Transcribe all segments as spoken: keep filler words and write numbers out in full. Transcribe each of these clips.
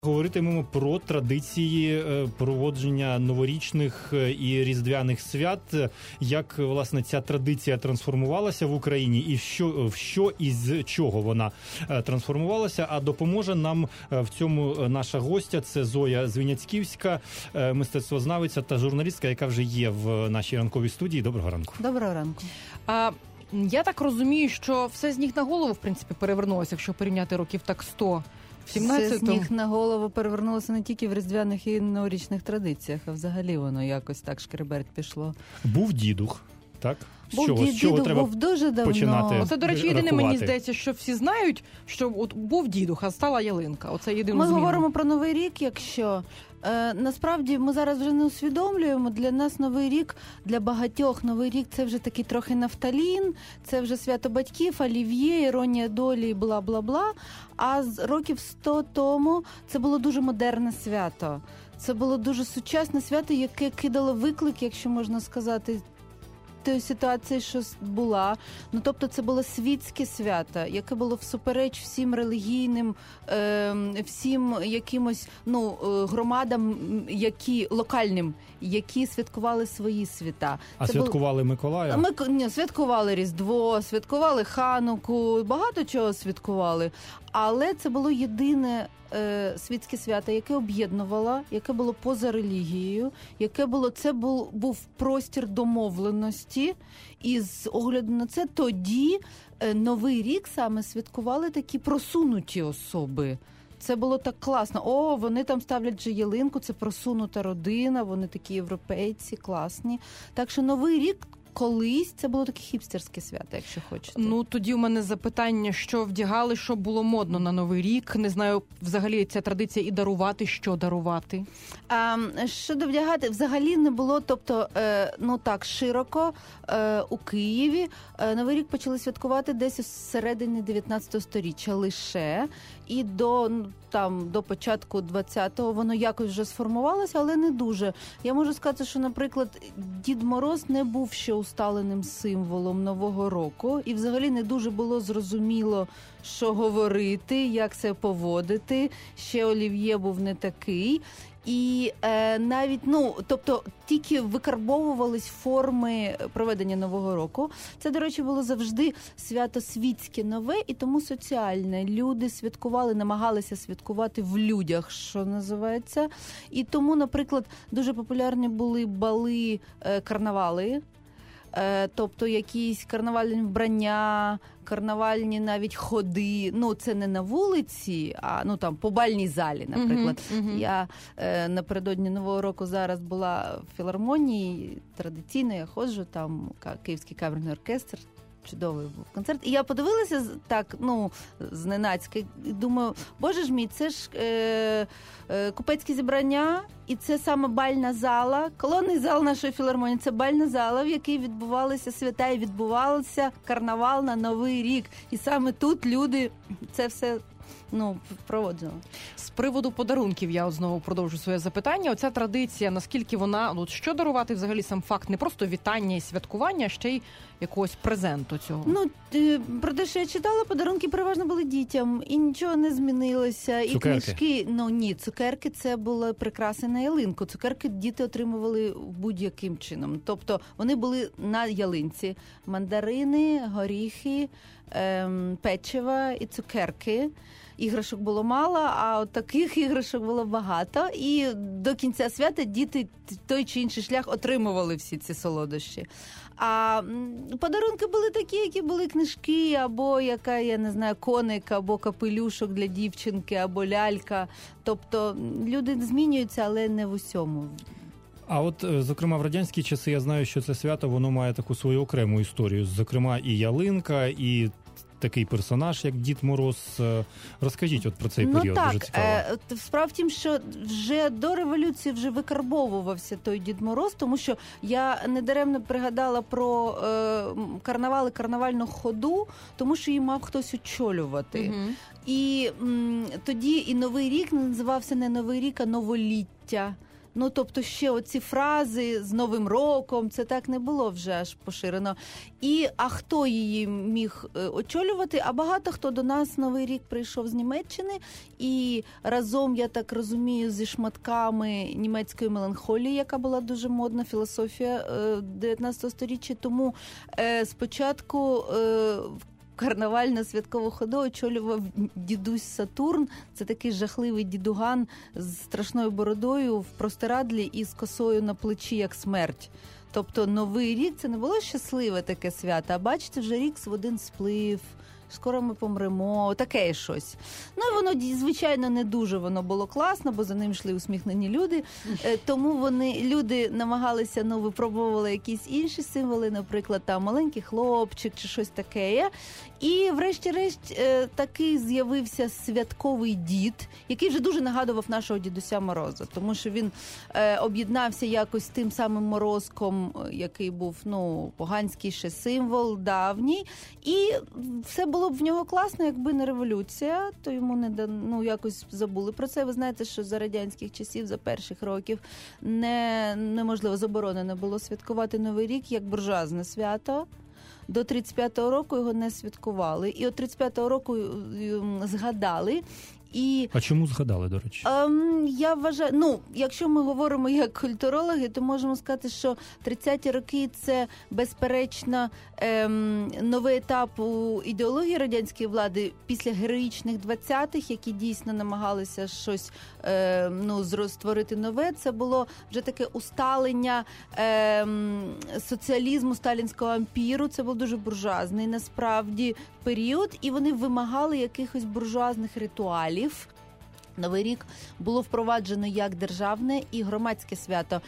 Говоритимемо про традиції проводження новорічних і різдвяних свят, як, власне, ця традиція трансформувалася в Україні і що, в що і з чого вона трансформувалася. А допоможе нам в цьому наша гостя, це Зоя Звіняцьківська, мистецтвознавиця та журналістка, яка вже є в нашій ранковій студії. Доброго ранку. Доброго ранку. А, я так розумію, що все з ніг на голову, в принципі, перевернулося, якщо порівняти років так сто. Все з ніг на голову перевернулося не тільки в різдвяних і новорічних традиціях, а взагалі воно якось так шкереберть пішло. Був дідух, так? З був чого, дід, з чого дідух треба був дуже давно. починати Оце, до речі, єдине, рахувати. мені здається, що всі знають, що от був дідух, а стала ялинка. Оце єдине Ми зміну. говоримо про Новий рік, якщо... Е, насправді, ми зараз вже не усвідомлюємо, для нас Новий рік, для багатьох Новий рік – це вже такий трохи нафталін, це вже свято батьків, олів'є, іронія долі, бла-бла-бла. А з років сто тому це було дуже модерне свято. Це було дуже сучасне свято, яке кидало виклик, якщо можна сказати, тої ситуації, що була. Ну, тобто це було світське свято, яке було всупереч всім релігійним, е, всім якимось, ну, громадам, які, локальним, які святкували свої свята. А це святкували було... Миколая? Ми ні, святкували Різдво, святкували Хануку, багато чого святкували. Але це було єдине е, світське свято, яке об'єднувало, яке було поза релігією, яке було, це був, був простір домовленості. І з огляду на це тоді е, Новий рік саме святкували такі просунуті особи. Це було так класно. О, вони там ставлять вже ялинку, це просунута родина, вони такі європейці, класні. Так що Новий рік колись це було таке хіпстерське свято, якщо хочете. Ну, тоді у мене запитання, що вдягали, що було модно на Новий рік. Не знаю, взагалі ця традиція і дарувати, що дарувати. А, щодо вдягати, взагалі не було, тобто, е, ну так, широко е, у Києві. Е, Новий рік почали святкувати десь у середині дев'ятнадцятого сторіччя лише. І до, ну, там, до початку двадцятого воно якось вже сформувалося, але не дуже. Я можу сказати, що, наприклад, Дід Мороз не був ще усталеним символом Нового року. І взагалі не дуже було зрозуміло, що говорити, як себе поводити. Ще олів'є був не такий. І е, навіть, ну, тобто, тільки викарбовувались форми проведення Нового року. Це, до речі, було завжди свято світське нове і тому соціальне. Люди святкували, намагалися святкувати в людях, що називається. І тому, наприклад, дуже популярні були бали, е, карнавали. Тобто якісь карнавальні вбрання, карнавальні навіть ходи. Ну, це не на вулиці, а ну там по бальній залі, наприклад. Uh-huh, uh-huh. Я е, напередодні Нового року зараз була в філармонії, традиційно я ходжу, там Київський камерний оркестр. Чудовий був концерт. І я подивилася так, ну, зненацька, і думаю, боже ж мій, це ж е, е, купецьке зібрання, і це саме бальна зала, колонний зал нашої філармонії, це бальна зала, в якій відбувалися свята і відбувався карнавал на Новий рік. І саме тут люди це все, ну, впроводжували. З приводу подарунків я от знову продовжу своє запитання. Оця традиція, наскільки вона, ну, що дарувати взагалі сам факт не просто вітання і святкування, а ще й якогось презенту цього? Ну, про те, що я читала, подарунки переважно були дітям, і нічого не змінилося. І цукерки. Книжки, ну ні, цукерки це були прикраси на ялинку. Цукерки діти отримували будь-яким чином. Тобто вони були на ялинці. Мандарини, горіхи, ем, печива і цукерки. Іграшок було мало, а от таких іграшок було багато. І до кінця свята діти той чи інший шлях отримували всі ці солодощі. А подарунки були такі, які були книжки, або яка, я не знаю, коник, або капелюшок для дівчинки, або лялька. Тобто люди змінюються, але не в усьому. А от, зокрема, в радянські часи я знаю, що це свято, воно має таку свою окрему історію. Зокрема, і ялинка, і такий персонаж, як Дід Мороз. Розкажіть от про цей ну, період, так, дуже цікаво. Е, справа в тім, що вже до революції вже викарбовувався той Дід Мороз, тому що я недаремно пригадала про е, карнавали, карнавальну ходу, тому що її мав хтось очолювати. Угу. І м, тоді і Новий рік називався не Новий рік, а Новоліття. Ну, тобто ще оці фрази з Новим роком, це так не було вже аж поширено. І, а хто її міг е, очолювати? А багато хто до нас Новий рік прийшов з Німеччини, і разом, я так розумію, зі шматками німецької меланхолії, яка була дуже модна, філософія е, дев'ятнадцятого сторіччя. Тому е, спочатку е, карнавально-святкову ходу очолював дідусь Сатурн. Це такий жахливий дідуган з страшною бородою в простирадлі і з косою на плечі, як смерть. Тобто Новий рік – це не було щасливе таке свято, а бачите, вже рік в один сплив, скоро ми помремо, таке щось. Ну, і воно, звичайно, не дуже воно було класно, бо за ним йшли усміхнені люди. Тому вони, люди намагалися, ну, випробовували якісь інші символи, наприклад, там маленький хлопчик чи щось таке. І, врешті-решт, такий з'явився святковий дід, який вже дуже нагадував нашого дідуся Мороза, тому що він е, об'єднався якось з тим самим Морозком, який був, ну, поганський ще символ, давній, і все було б в нього класно, якби не революція, то йому не, ну, якось забули про це. Ви знаєте, що за радянських часів, за перших років не, неможливо, заборонено було святкувати Новий рік як буржуазне свято. До тридцять п'ятого року його не святкували. І от тридцять п'ятого року згадали. І, а чому згадали, до речі? Ем, я вважаю, ну, якщо ми говоримо як культурологи, то можемо сказати, що тридцяті роки – це, безперечно, ем, новий етап у ідеології радянської влади після героїчних двадцятих, які дійсно намагалися щось ем, ну, створити нове. Це було вже таке усталення ем, соціалізму, сталінського ампіру. Це був дуже буржуазний, насправді, період, і вони вимагали якихось буржуазних ритуалів. Новий рік було впроваджено як державне і громадське свято.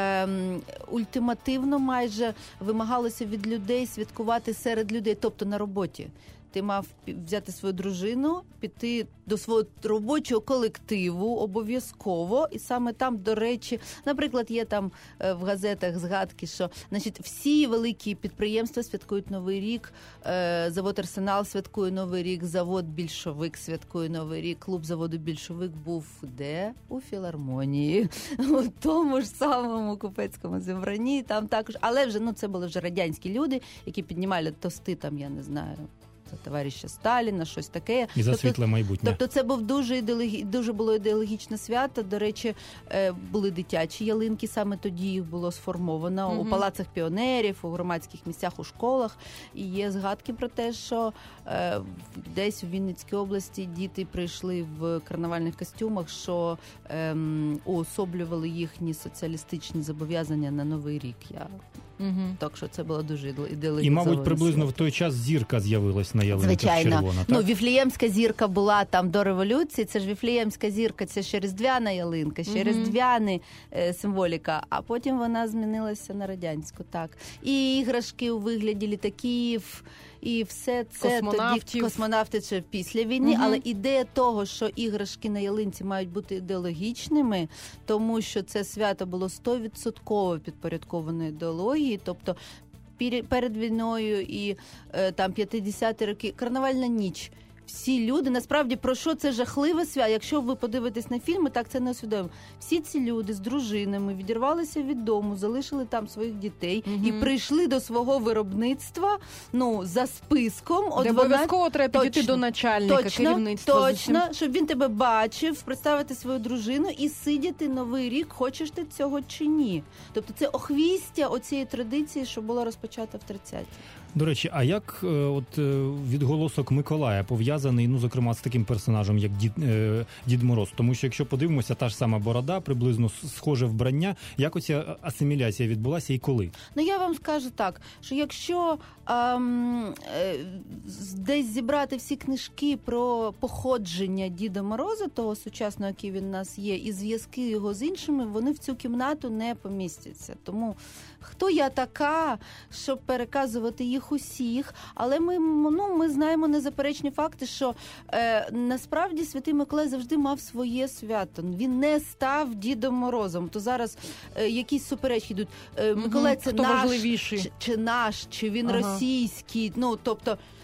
Ем, ультимативно майже вимагалося від людей святкувати серед людей, тобто на роботі. Ти мав взяти свою дружину, піти до свого робочого колективу обов'язково, і саме там, до речі, наприклад, є там в газетах згадки, що, значить, всі великі підприємства святкують Новий рік, завод «Арсенал» святкує Новий рік, завод «Більшовик» святкує Новий рік, клуб заводу «Більшовик» був де? У філармонії, у тому ж самому купецькому зібранні, там також, але вже, ну, це були вже радянські люди, які піднімали тости, там, я не знаю, за товариша Сталіна, щось таке. І за тобто, світле майбутнє. Тобто це був дуже ідеологі... дуже було ідеологічне свято. До речі, були дитячі ялинки, саме тоді їх було сформовано угу. у палацах піонерів, у громадських місцях, у школах. І є згадки про те, що е, десь у Вінницькій області діти прийшли в карнавальних костюмах, що е, уособлювали їхні соціалістичні зобов'язання на Новий рік. Я... Угу. Так що це було дуже ідеологізовано. І, мабуть, приблизно свято. В той час зірка з'явилась на ялинках червона, так? Ну, Віфлеємська зірка була там до революції, це ж Віфлеємська зірка, це ще різдвяна ялинка, ще угу. різдвяна е, символіка, а потім вона змінилася на радянську, так. І іграшки у вигляді літаків, і все це тоді космонавти це після війни, угу. але ідея того, що іграшки на ялинці мають бути ідеологічними, тому що це свято було сто відсотків підпорядковано ідеології, тобто перед війною і там п'ятдесяті роки, карнавальна ніч. Всі люди, насправді, про що це жахливе свято? Якщо ви подивитесь на фільми, так це не усвідомимо. Всі ці люди з дружинами відірвалися від дому, залишили там своїх дітей угу. і прийшли до свого виробництва, ну, за списком. Де обов'язково треба підійти до начальника, точно, керівництва. Точно, щоб він тебе бачив, представити свою дружину і сидіти Новий рік, хочеш ти цього чи ні. Тобто це охвістя оцієї традиції, що було розпочато в тридцяті. До речі, а як от відголосок Миколая пов'язаний, ну, зокрема, з таким персонажем, як Дід, е, Дід Мороз? Тому що, якщо подивимося, та ж сама борода, приблизно схоже вбрання, як оця асиміляція відбулася і коли? Ну, я вам скажу так, що якщо ем, е, десь зібрати всі книжки про походження Діда Мороза, того сучасного, який він у нас є, і зв'язки його з іншими, вони в цю кімнату не помістяться. Тому хто я така, щоб переказувати їх усіх, але ми, ну, ми знаємо незаперечні факти, що е, насправді Святий Миколай завжди мав своє свято. Він не став Дідом Морозом. То зараз е, якісь суперечки йдуть. Е, Миколай угу. це хто наш важливіший? Чи, чи наш, чи він ага. російський. Ну, тобто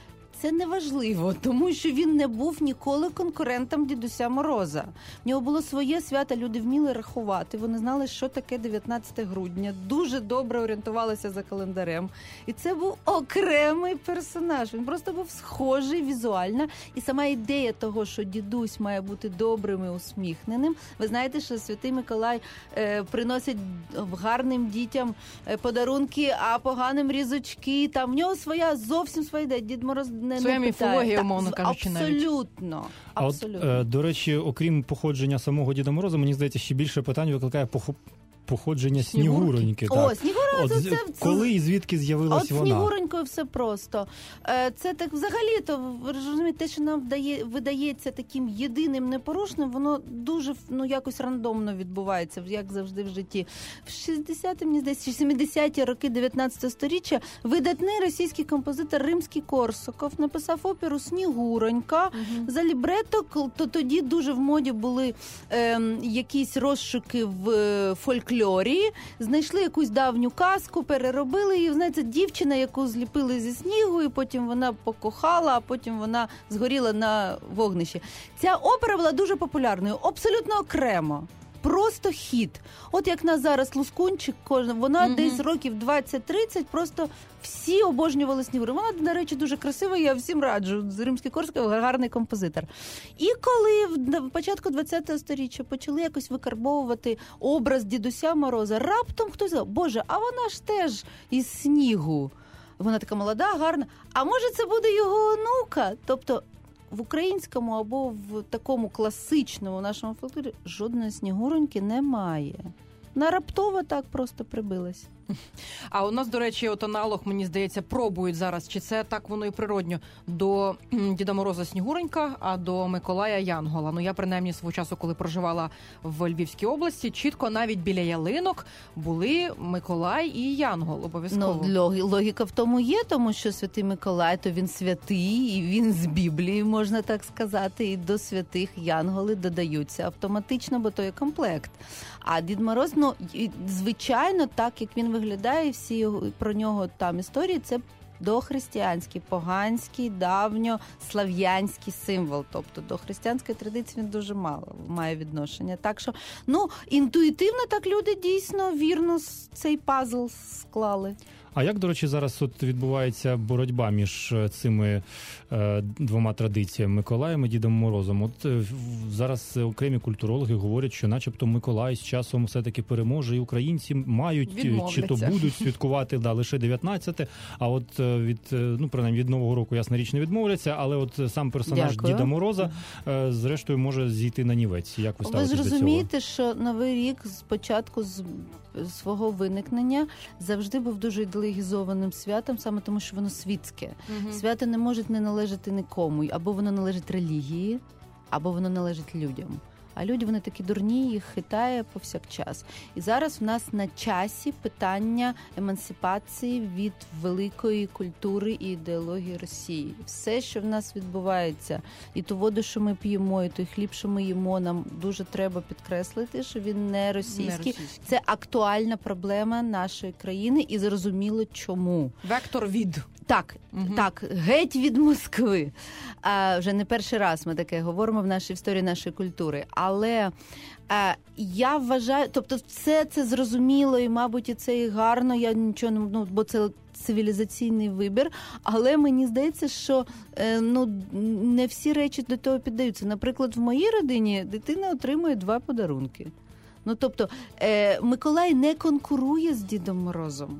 це не важливо, тому що він не був ніколи конкурентом Дідуся Мороза. В нього було своє свято, люди вміли рахувати, вони знали, що таке дев'ятнадцяте грудня, дуже добре орієнтувалися за календарем. І це був окремий персонаж, він просто був схожий візуально. І сама ідея того, що дідусь має бути добрим і усміхненим. Ви знаєте, що Святий Миколай е, приносить гарним дітям е, подарунки, а поганим різочки. Там в нього своя, зовсім своя ідея. Дід Мороз не, своя не міфологія, умовно кажучи, навіть. Абсолютно. А от, е, до речі, окрім походження самого Діда Мороза, мені здається, ще більше питань викликає пох... походження Снігуроньки. О, так. Снігуронька, От, це... коли і звідки з'явилась От вона? От Снігуронькою все просто. Це так взагалі-то, ви розумієте, те, що нам вдає, видається таким єдиним, непорушним, воно дуже, ну, якось рандомно відбувається, як завжди в житті. В шістдесяті, мені здається, сімдесяті роки дев'ятнадцятого сторіччя видатний російський композитор Римський-Корсаков написав оперу «Снігуронька». Угу. За лібрето, то тоді дуже в моді були е, якісь розшуки в е, фольклорі, знайшли якусь давню казку, переробили її. Знаєте, дівчина, яку зліпили зі снігу, і потім вона покохала, а потім вона згоріла на вогнищі. Ця опера була дуже популярною, абсолютно окремо. Просто хіт. От як на зараз Лускунчик, вона mm-hmm. десь років двадцять-тридцять, просто всі обожнювали Снігуру. Вона, до речі, дуже красива, я всім раджу. Римський-Корсаков гарний композитор. І коли в початку ХХ сторіччя почали якось викарбовувати образ Дідуся Мороза, раптом хтось сказав: Боже, а вона ж теж із снігу. Вона така молода, гарна. А може це буде його онука? Тобто в українському або в такому класичному нашому фольклорі жодної Снігуроньки немає. Вона раптово так просто прибилась. А у нас, до речі, от аналог, мені здається, пробують зараз, чи це так воно і природньо, до Діда Мороза Снігуронька, а до Миколая Янгола. Ну, я, принаймні, свого часу, коли проживала в Львівській області, чітко навіть біля ялинок були Миколай і Янгол обов'язково. Ну, логіка в тому є, тому що Святий Миколай, то він святий, і він з Біблії, можна так сказати, і до святих янголи додаються автоматично, бо то є комплект. А Дід Мороз, ну, звичайно, так, як він виглядає, всі його, про нього там історії, це дохристиянський, поганський, давньослав'янський символ. Тобто до християнської традиції він дуже мало має відношення. Так що, ну, інтуїтивно так люди дійсно вірно цей пазл склали. А як, до речі, зараз от відбувається боротьба між цими е, двома традиціями, Миколаєм і Дідом Морозом? От е, зараз окремі культурологи говорять, що начебто Миколай з часом все-таки переможе, і українці мають чи то будуть святкувати да, лише дев'ятнадцяте, а от від, ну, принаймні, від Нового року, ясна річ, не відмовляться, але от сам персонаж Дякую. Діда Мороза, е, зрештою, може зійти на нівець. Як ви ставитесь до цього? Ви ж розумієте, що Новий рік спочатку з свого виникнення завжди був дуже ідеологізованим святом, саме тому, що воно світське. Угу. Свято не може не належати нікому. Або воно належить релігії, або воно належить людям. А люди, вони такі дурні, їх хитає повсякчас. І зараз в нас на часі питання емансипації від великої культури і ідеології Росії. Все, що в нас відбувається, і ту воду, що ми п'ємо, і той хліб, що ми їмо, нам дуже треба підкреслити, що він не російський. Не російський. Це актуальна проблема нашої країни, і зрозуміло чому. Вектор від. Так, угу. так, геть від Москви. А, вже не перший раз ми таке говоримо в нашій історії нашої культури. Але а, я вважаю, тобто все це зрозуміло і, мабуть, і це і гарно, я нічого не, ну, бо це цивілізаційний вибір, але мені здається, що е, ну, не всі речі до того піддаються. Наприклад, в моїй родині дитина отримує два подарунки. Ну, тобто, е, Миколай не конкурує з Дідом Морозом.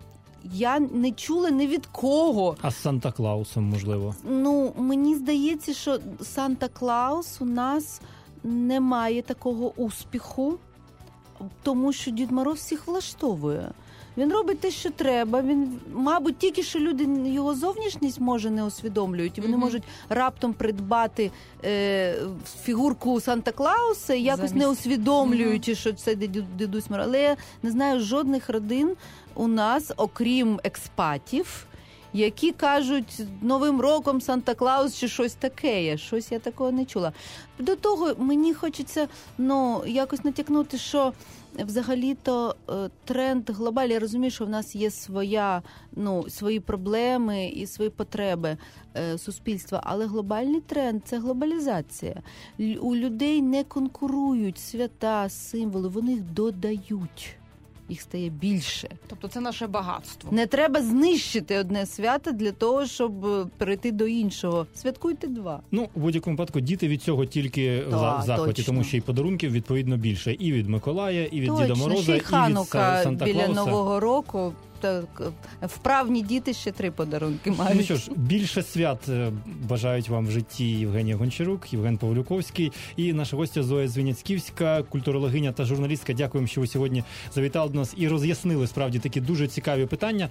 Я не чула ні від кого. А з Санта-Клаусом, можливо? Ну, мені здається, що Санта-Клаус у нас не має такого успіху, тому що Дід Мороз всіх влаштовує. Він робить те, що треба. Він, мабуть, тільки що люди його зовнішність, може, не усвідомлюють. І вони mm-hmm. можуть раптом придбати е, фігурку Санта-Клауса, якось Замість. не усвідомлюючи, mm-hmm. що це Дідусь Мороз. Але я не знаю жодних родин у нас, окрім експатів, які кажуть Новим роком Санта-Клаус чи щось таке є. Щось я такого не чула. До того мені хочеться, ну, якось натякнути, що взагалі-то тренд глобальний. Я розумію, що в нас є своя, ну, свої проблеми і свої потреби е, суспільства, але глобальний тренд – це глобалізація. Л- у людей не конкурують свята, символи, вони їх додають. Їх стає більше. Тобто це наше багатство. Не треба знищити одне свято для того, щоб перейти до іншого. Святкуйте два. Ну, у будь-якому випадку, діти від цього тільки Да, в захваті, точно. тому що і подарунків, відповідно, більше. І від Миколая, і від Точно. Діда Мороза, Ще й і від Ханука Санта-Клауса. біля Нового року. Так, вправні діти ще три подарунки мають. Ну що ж, більше свят е, бажають вам в житті Євгенія Гончарук, Євген Павлюковський і наша гостя Зоя Звіняцьківська, культурологиня та журналістка. Дякуємо, що ви сьогодні завітали до нас і роз'яснили справді такі дуже цікаві питання.